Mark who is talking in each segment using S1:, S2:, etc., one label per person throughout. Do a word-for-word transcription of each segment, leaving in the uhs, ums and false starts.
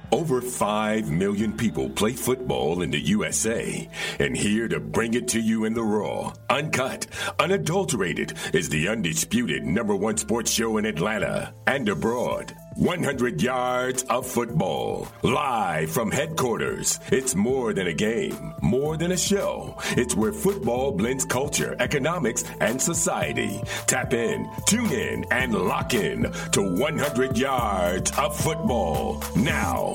S1: Over five million people play football in the U S A, and here to bring it to you in the raw, uncut, unadulterated is the undisputed number one sports show in Atlanta and abroad. one hundred yards of football, live from headquarters. It's more than a game, more than a show. It's where football blends culture, economics, and society. Tap in, tune in, and lock in to one hundred yards of football now.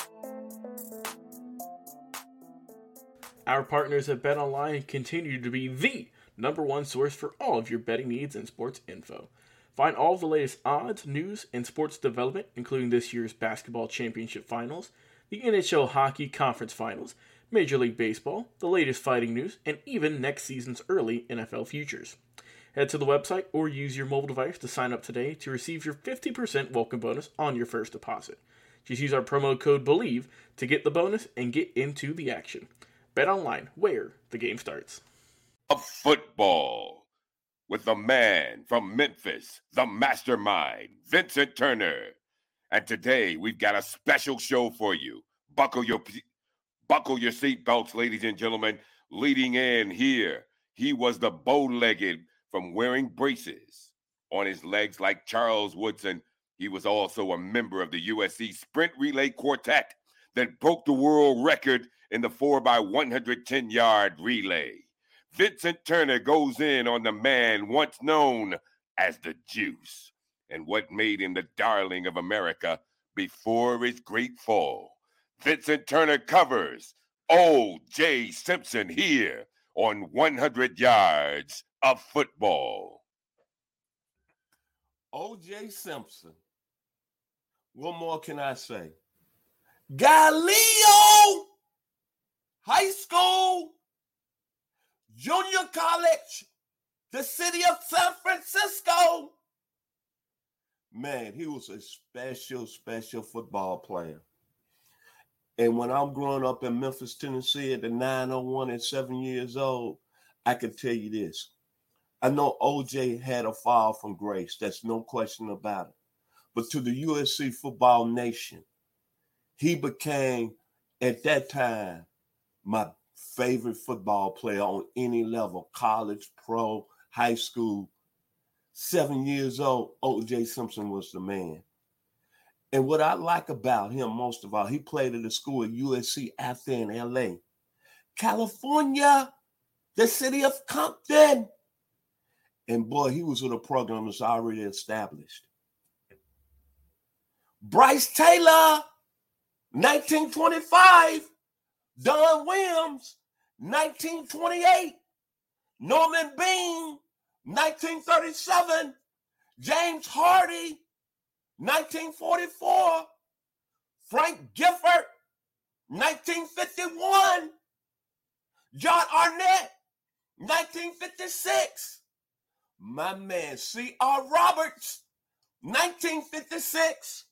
S2: Our partners at BetOnline continue to be the number one source for all of your betting needs and sports info. Find all of the latest odds, news, and sports development, including this year's basketball championship finals, the N H L hockey conference finals, Major League Baseball, the latest fighting news, and even next season's early N F L futures. Head to the website or use your mobile device to sign up today to receive your fifty percent welcome bonus on your first deposit. Just use our promo code BELIEVE to get the bonus and get into the action. BetOnline, where the game starts.
S3: Of football with the man from Memphis, the mastermind, Vincent Turner. And today we've got a special show for you. Buckle your buckle your seatbelts, ladies and gentlemen. Leading in here, he was the bow-legged from wearing braces on his legs like Charles Woodson. He was also a member of the U S C Sprint Relay Quartet that broke the world record in the four by one hundred ten yard relay. Vincent Turner goes in on the man once known as the Juice and what made him the darling of America before his great fall. Vincent Turner covers O J Simpson here on one hundred yards of football.
S4: O J Simpson. What more can I say? Galileo High School, Junior College, the city of San Francisco. Man, he was a special, special football player. And when I'm growing up in Memphis, Tennessee at the nine oh one at seven years old, I can tell you this. I know O J had a fall from grace. That's no question about it. But to the U S C football nation, he became, at that time, my favorite football player on any level, college, pro, high school. Seven years old, O J Simpson was the man. And what I like about him most of all, he played at a school at U S C out there in L A. California, the city of Compton. And boy, he was with a program that's already established. Bryce Taylor, nineteen twenty-five. Don Williams, nineteen twenty-eight. Norman Bean, nineteen thirty-seven. James Hardy, nineteen forty-four. Frank Gifford, nineteen fifty-one. John Arnett, nineteen fifty-six. My man, C R Roberts, nineteen fifty-six.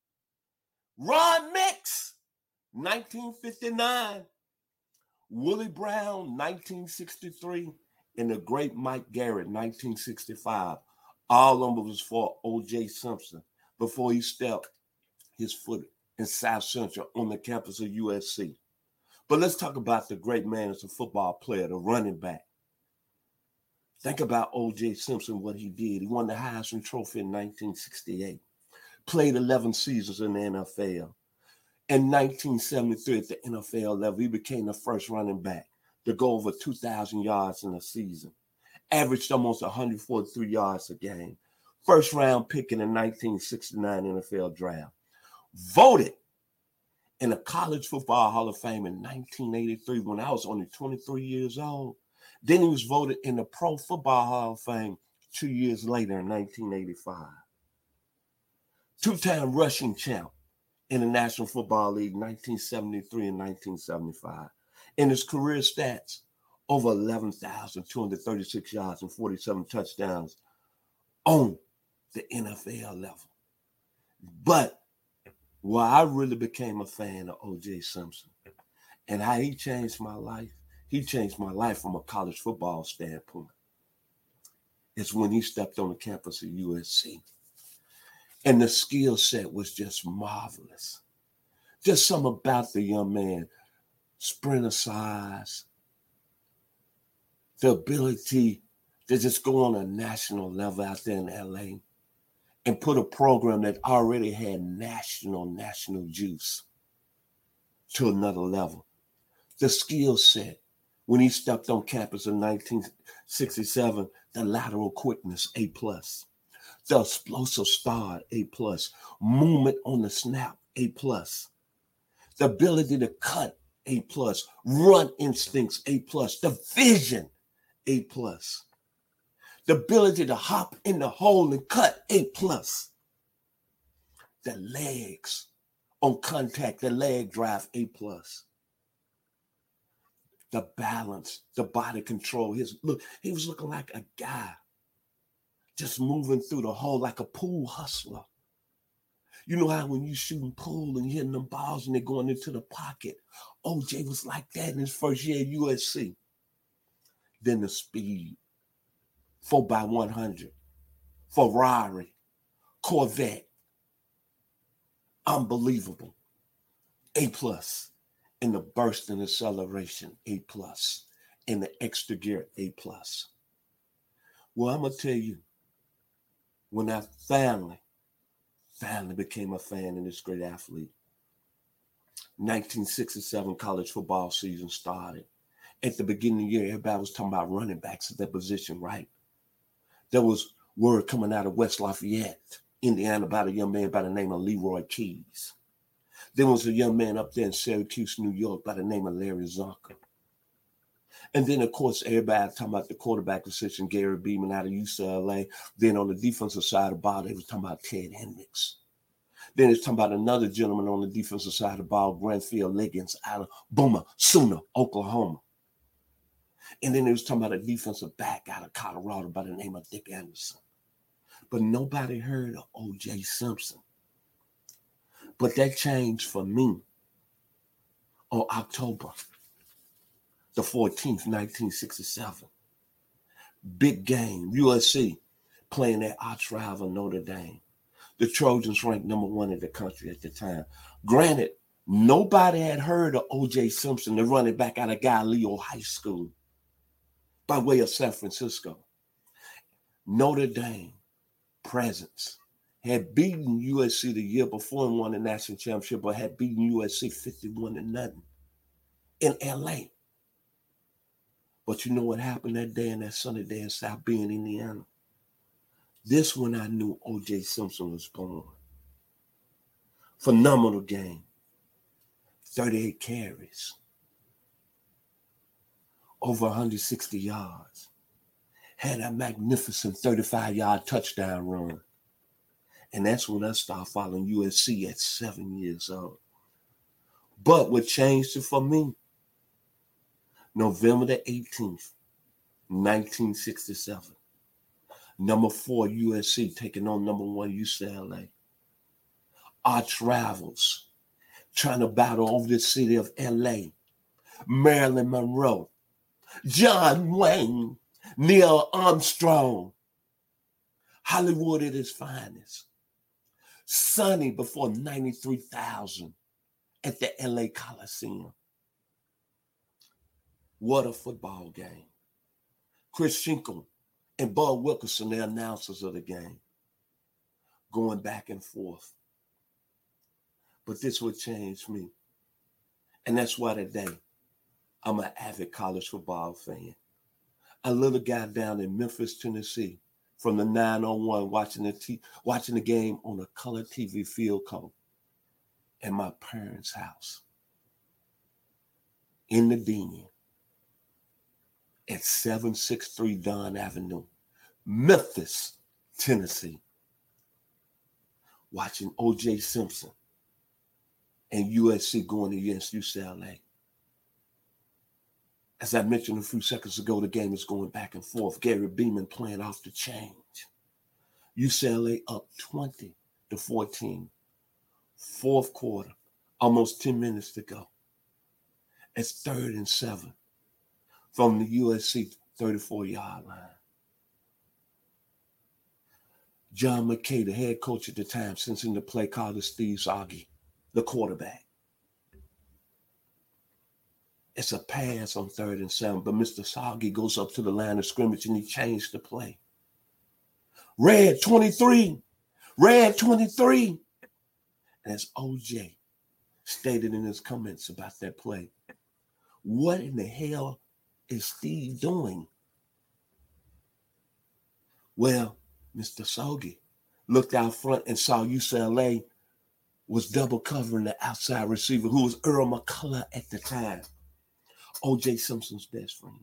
S4: Ron Mix, nineteen fifty-nine. Willie Brown, nineteen sixty-three. And the great Mike Garrett, nineteen sixty-five. All of them was for O J Simpson before he stepped his foot in South Central on the campus of U S C. But let's talk about the great man as a football player, the running back. Think about O J Simpson, what he did. He won the Heisman Trophy in nineteen sixty-eight. Played eleven seasons in the N F L. In nineteen seventy-three, at the N F L level, he became the first running back to go over two thousand yards in a season. Averaged almost one hundred forty-three yards a game. First round pick in the nineteen sixty-nine N F L draft. Voted in the College Football Hall of Fame in nineteen eighty-three when I was only twenty-three years old. Then he was voted in the Pro Football Hall of Fame two years later in nineteen eighty-five. Two-time rushing champ in the National Football League, nineteen seventy-three and nineteen seventy-five. In his career stats, over eleven thousand two hundred thirty-six yards and forty-seven touchdowns on the N F L level. But where I really became a fan of O J Simpson and how he changed my life, he changed my life from a college football standpoint. It's when he stepped on the campus of U S C. And the skill set was just marvelous. Just something about the young man. Sprinter size. The ability to just go on a national level out there in L A and put a program that already had national, national juice to another level. The skill set. When he stepped on campus in nineteen sixty-seven, the lateral quickness, A plus. The explosive start, A plus. Movement on the snap, A plus. The ability to cut, A plus. Run instincts, A plus. The vision, A plus. The ability to hop in the hole and cut, A plus. The legs on contact, the leg drive, A plus. The balance, the body control. His look, he was looking like a guy just moving through the hole like a pool hustler. You know how when you shooting pool and hitting them balls and they're going into the pocket, O J was like that in his first year at U S C. Then the speed, four by one hundred, Ferrari, Corvette, unbelievable, A plus. In the burst and acceleration, A plus. In the extra gear, A plus. Well, I'm going to tell you, when I finally, finally became a fan of this great athlete, nineteen sixty-seven college football season started. At the beginning of the year, everybody was talking about running backs at that position, right? There was word coming out of West Lafayette, Indiana, about a young man by the name of Leroy Keys. There was a young man up there in Syracuse, New York, by the name of Larry Zonka. And then, of course, everybody talking about the quarterback position, Gary Beeman out of U C L A. Then on the defensive side of the ball, they was talking about Ted Hendricks. Then it's talking about another gentleman on the defensive side of the ball, Granfield Liggins out of Boomer, Sooner, Oklahoma. And then they was talking about a defensive back out of Colorado by the name of Dick Anderson. But nobody heard of O J Simpson. But that changed for me on October the fourteenth, nineteen sixty-seven. Big game, U S C playing their arch rival Notre Dame. The Trojans ranked number one in the country at the time. Granted, nobody had heard of O J Simpson, the running back out of Galileo High School by way of San Francisco. Notre Dame presence. Had beaten U S C the year before and won the national championship, but had beaten U S C fifty-one to nothing in L A. But you know what happened that day and that sunny day in South Bend, Indiana? This when I knew O J Simpson was born. Phenomenal game. thirty-eight carries. Over one hundred sixty yards. Had a magnificent thirty-five-yard touchdown run. And that's when I started following U S C at seven years old. But what changed it for me? November the eighteenth, nineteen sixty-seven. Number four, U S C taking on number one, U C L A. Arch rivals trying to battle over the city of L A. Marilyn Monroe, John Wayne, Neil Armstrong. Hollywood at its finest. Sunny before ninety-three thousand at the L A Coliseum. What a football game. Chris Schenkel and Bud Wilkerson, the announcers of the game, going back and forth. But this would change me. And that's why today I'm an avid college football fan. A little guy down in Memphis, Tennessee, from the nine oh one, watching the t- watching the game on a color T V field coat in my parents' house in the den at seven sixty-three Don Avenue, Memphis, Tennessee, watching O J Simpson and U S C going against U C L A. As I mentioned a few seconds ago, the game is going back and forth. Gary Beeman playing off the change. U C L A up twenty to fourteen. Fourth quarter, almost ten minutes to go. It's third and seven from the U S C thirty-four-yard line. John McKay, the head coach at the time, sends in the play caller Steve Zoggy, the quarterback. It's a pass on third and seven, but Mister Soggy goes up to the line of scrimmage and he changed the play. Red twenty-three, red twenty-three. And as O J stated in his comments about that play, what in the hell is Steve doing? Well, Mister Soggy looked out front and saw U C L A was double covering the outside receiver, who was Earl McCullough at the time, O J Simpson's best friend.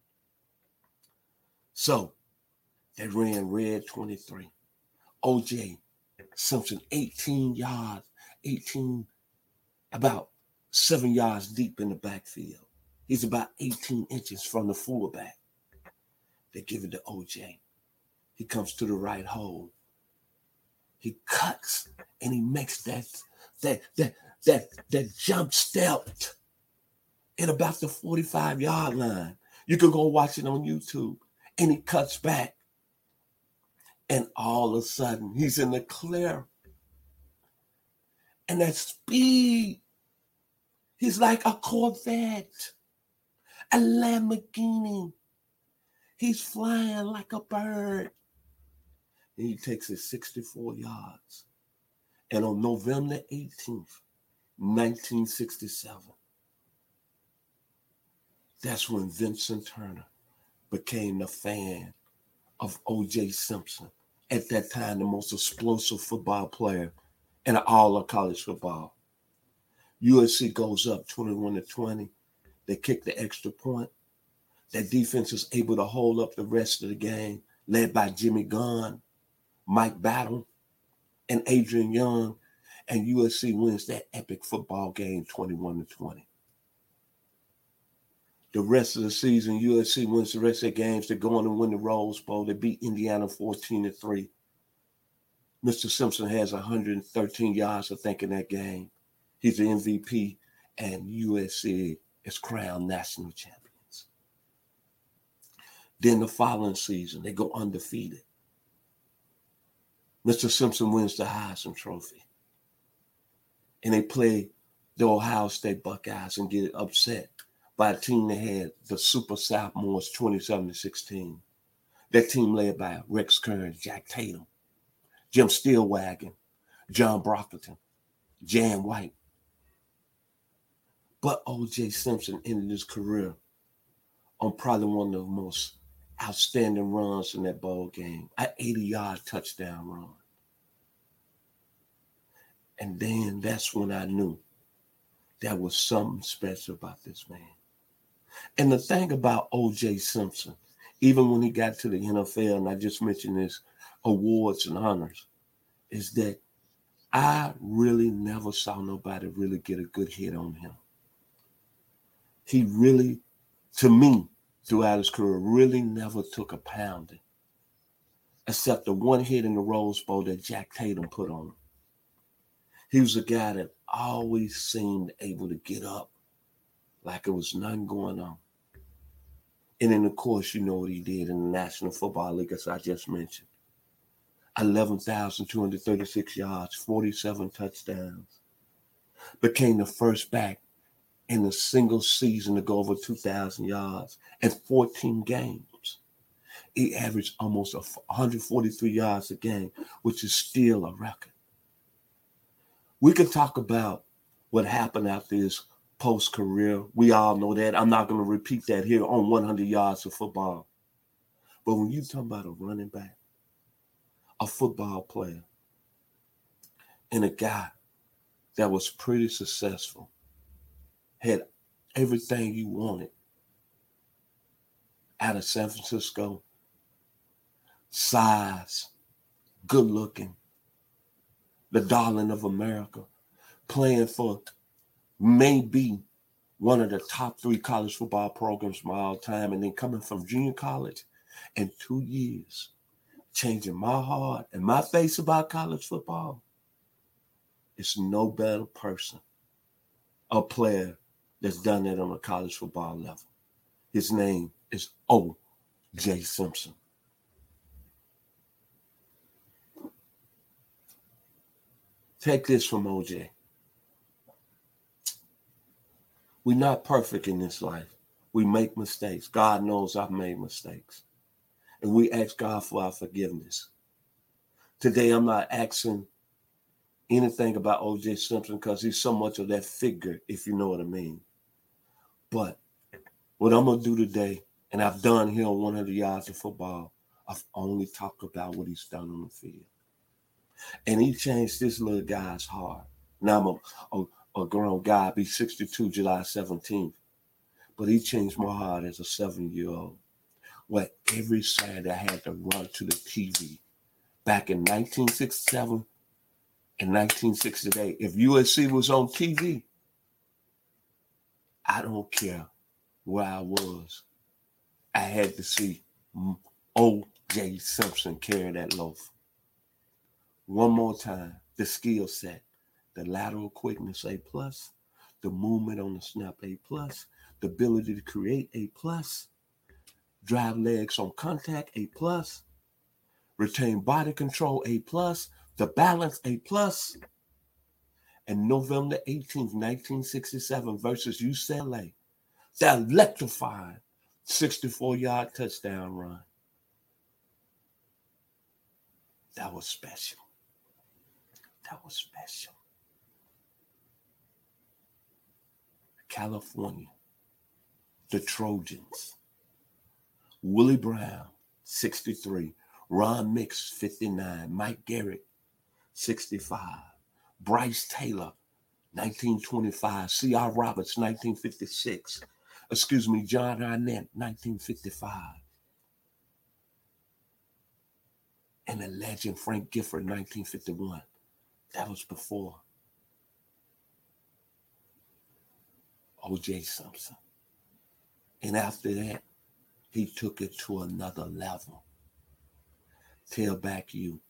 S4: So they ran red twenty-three. O J Simpson, eighteen yards, eighteen, about seven yards deep in the backfield. He's about eighteen inches from the fullback. They give it to O J. He comes to the right hole. He cuts and he makes that that that that that jump step at about the forty-five yard line. You can go watch it on YouTube. And he cuts back. And all of a sudden, he's in the clear. And that speed, he's like a Corvette, a Lamborghini. He's flying like a bird. And he takes it sixty-four yards. And on November eighteenth, nineteen sixty-seven, that's when Vincent Turner became the fan of O J Simpson. At that time, the most explosive football player in all of college football. U S C goes up twenty-one to twenty. They kick the extra point. Their defense is able to hold up the rest of the game, led by Jimmy Gunn, Mike Battle, and Adrian Young. And U S C wins that epic football game twenty-one to twenty. The rest of the season, U S C wins the rest of their games. They go on and win the Rose Bowl. They beat Indiana fourteen to three. Mister Simpson has one hundred thirteen yards, I think, in that game. He's the M V P, and U S C is crowned national champions. Then the following season, they go undefeated. Mister Simpson wins the Heisman Trophy. And they play the Ohio State Buckeyes and get upset by a team that had the Super Sophomores twenty-seven to sixteen. That team led by Rex Kern, Jack Tatum, Jim Steelwagon, John Brockleton, Jan White. But O J Simpson ended his career on probably one of the most outstanding runs in that ball game, an eighty-yard touchdown run. And then that's when I knew there was something special about this man. And the thing about O J Simpson, even when he got to the N F L, and I just mentioned his awards and honors, is that I really never saw nobody really get a good hit on him. He really, to me, throughout his career, really never took a pounding, except the one hit in the Rose Bowl that Jack Tatum put on him. He was a guy that always seemed able to get up like it was nothing going on. And then, of course, you know what he did in the National Football League, as I just mentioned. eleven thousand two hundred thirty-six yards, forty-seven touchdowns. Became the first back in a single season to go over two thousand yards in fourteen games. He averaged almost one hundred forty-three yards a game, which is still a record. We could talk about what happened after his post-career. We all know that. I'm not going to repeat that here on one hundred yards of football. But when you talk about a running back, a football player, and a guy that was pretty successful, had everything you wanted out of San Francisco, size, good looking, the darling of America, playing for maybe one of the top three college football programs from all time, and then coming from junior college in two years, changing my heart and my face about college football. It's no better person or player that's done that on a college football level. His name is O J Simpson. Take this from O J. We're not perfect in this life. We make mistakes. God knows I've made mistakes. And we ask God for our forgiveness. Today, I'm not asking anything about O J Simpson because he's so much of that figure, if you know what I mean. But what I'm going to do today, and I've done here on one hundred yards of football, I've only talked about what he's done on the field. And he changed this little guy's heart. Now I'm a, a, a grown guy. I'll be sixty-two July seventeenth. But he changed my heart as a seven-year-old. Where every Saturday I had to run to the T V. Back in nineteen sixty-seven and nineteen sixty-eight, if U S C was on T V, I don't care where I was. I had to see O J Simpson carry that loaf. One more time, the skill set, the lateral quickness, A plus, the movement on the snap, A plus, the ability to create, A plus, drive legs on contact, A plus, retain body control, A plus, the balance, A plus. And November eighteenth, nineteen sixty-seven versus U C L A, that electrifying sixty-four-yard touchdown run. That was special. That was special. California, the Trojans, Willie Brown, sixty-three, Ron Mix, fifty-nine, Mike Garrett, sixty-five, Bryce Taylor, nineteen twenty-five, C R Roberts, nineteen fifty-six, excuse me, John Arnett, nineteen fifty-five, and the legend Frank Gifford, nineteen fifty-one. That was before O J Simpson. And after that, he took it to another level. Tailback U,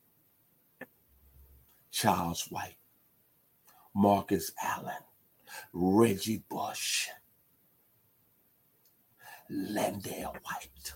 S4: Charles White, Marcus Allen, Reggie Bush, Landale White.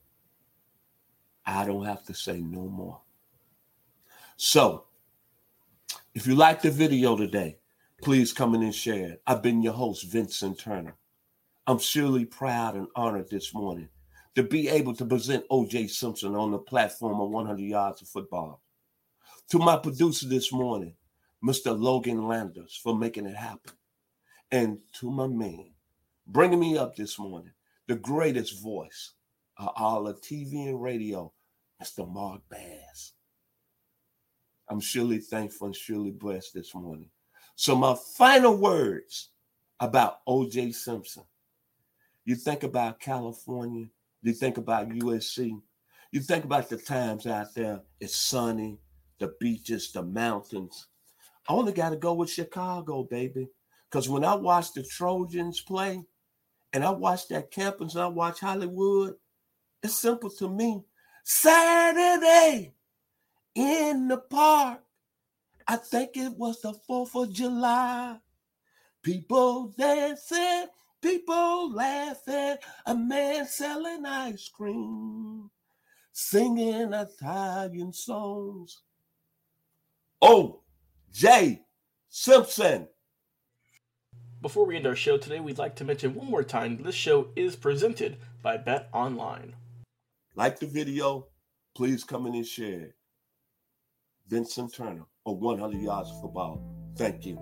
S4: I don't have to say no more. So, if you like the video today, please come in and share it. I've been your host, Vincent Turner. I'm surely proud and honored this morning to be able to present O J Simpson on the platform of one hundred yards of football. To my producer this morning, Mister Logan Landers, for making it happen. And to my man, bringing me up this morning, the greatest voice of all of T V and radio, Mister Mark Bass. I'm surely thankful and surely blessed this morning. So my final words about O J Simpson. You think about California, you think about U S C, you think about the times out there, it's sunny, the beaches, the mountains. I only got to go with Chicago, baby. Because when I watch the Trojans play, and I watch that campus, and I watch Hollywood, it's simple to me. Saturday in the park, I think it was the fourth of July. People dancing, people laughing, a man selling ice cream, singing Italian songs. O J Simpson.
S2: Before we end our show today, we'd like to mention one more time this show is presented by Bet Online.
S4: Like the video, please come in and share it. Vincent Turner on one hundred yards of football. Thank you.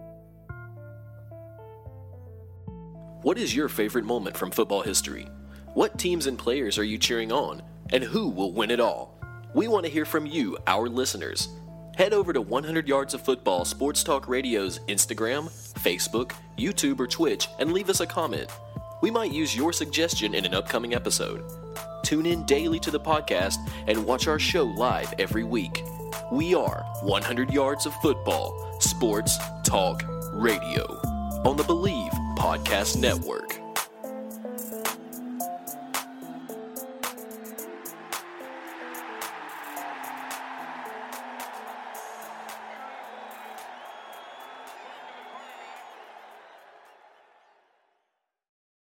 S5: What is your favorite moment from football history? What teams and players are you cheering on? And who will win it all? We want to hear from you, our listeners. Head over to one hundred yards of football Sports Talk Radio's Instagram, Facebook, YouTube, or Twitch and leave us a comment. We might use your suggestion in an upcoming episode. Tune in daily to the podcast and watch our show live every week. We are one hundred yards of football Sports Talk Radio on the Believe Podcast Network.